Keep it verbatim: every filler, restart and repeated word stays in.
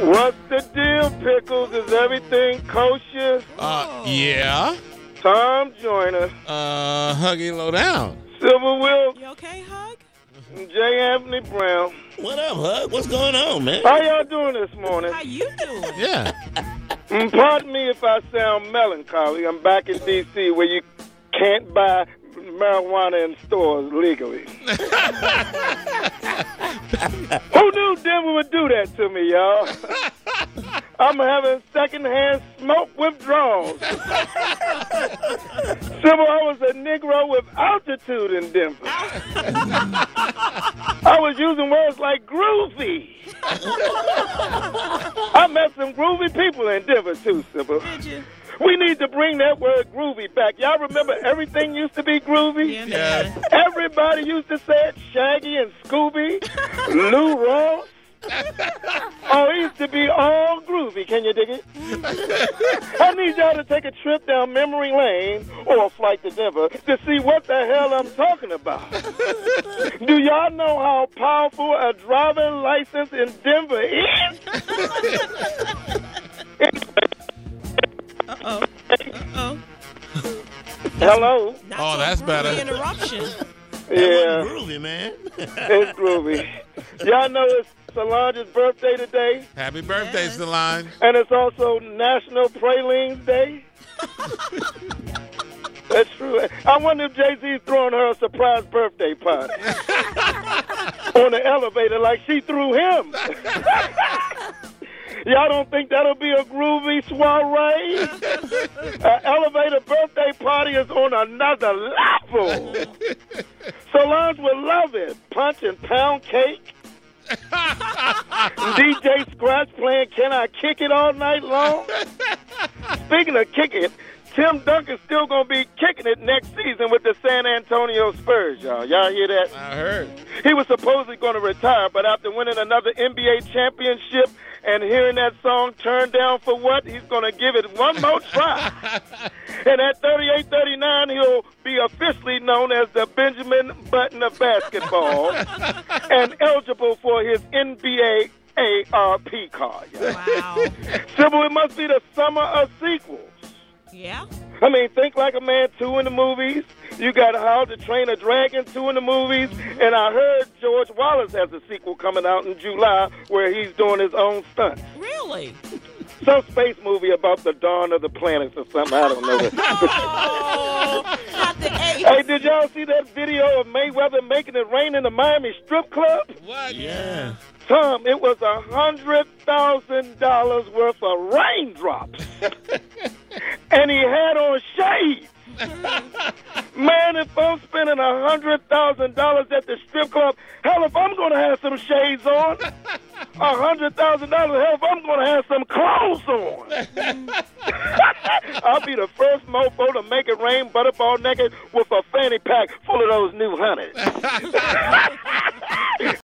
What's the deal, Pickles? Is everything kosher? Uh, yeah. Tom Joyner. Uh, Huggy Low Down. Silver Wilkes. You okay, Hug? J. Anthony Brown. What up, Hug? What's going on, man? How y'all doing this morning? How you doing? Yeah. Mm, Pardon me if I sound melancholy. I'm back in D C where you can't buy marijuana in stores legally. Who knew Denver would do that to me, y'all? I'm having secondhand smoke withdrawals. Sybil, I was a Negro with altitude in Denver. I was using words like groovy. I met some groovy people in Denver, too, Sybil. Did you? We need to bring that word groovy back. Y'all remember everything used to be groovy? Yeah, Yes. man. Everybody used to say it, Shaggy and Scooby, Lou Ross. Oh, it used to be all groovy. Can you dig it? I need y'all to take a trip down memory lane or a flight to Denver to see what the hell I'm talking about. Do y'all know how powerful a driving license in Denver is? Uh-oh. Uh-oh. Hello? Not Oh, so that's groovy better. Interruption. Yeah, Groovy, man. it's groovy. Y'all know it's Solange's birthday today, Happy birthday, Yes. Solange. and it's also National Pralines Day. That's true. I wonder if Jay-Z's throwing her a surprise birthday party on the elevator like she threw him. Y'all don't think that'll be a groovy soiree? An elevator birthday party is on another level. Solange will love it. Punch and pound cake. D J Scratch playing Can I Kick It all night long? Speaking of kick it, Tim Duncan's still going to be kicking it next season with the San Antonio Spurs, y'all. Y'all hear that? I heard. He was supposedly going to retire, but after winning another N B A championship and hearing that song, Turn Down for What, he's going to give it one more try. And at thirty-eight thirty-nine, he'll be officially known as the Benjamin Button of basketball and eligible for his N B A A R P card. y'all. Wow. Sybil, it must be the summer of sequels. Yeah? I mean, Think Like a Man two in the movies. You got How to Train a Dragon two in the movies. And I heard George Wallace has a sequel coming out in July where he's doing his own stunts. Really? Some space movie about the dawn of the planets or something. I don't know. Oh, not the eight. Hey, did y'all see that video of Mayweather making it rain in the Miami strip club? What? Yeah. Tom, it was a hundred thousand dollars worth of raindrops. And he had on shades. Man, if I'm spending a hundred thousand dollars at the strip club, hell, if I'm going to have some shades on, a hundred thousand dollars, hell, if I'm going to have some clothes on, I'll be the first mofo to make it rain butterball naked with a fanny pack full of those new honeys.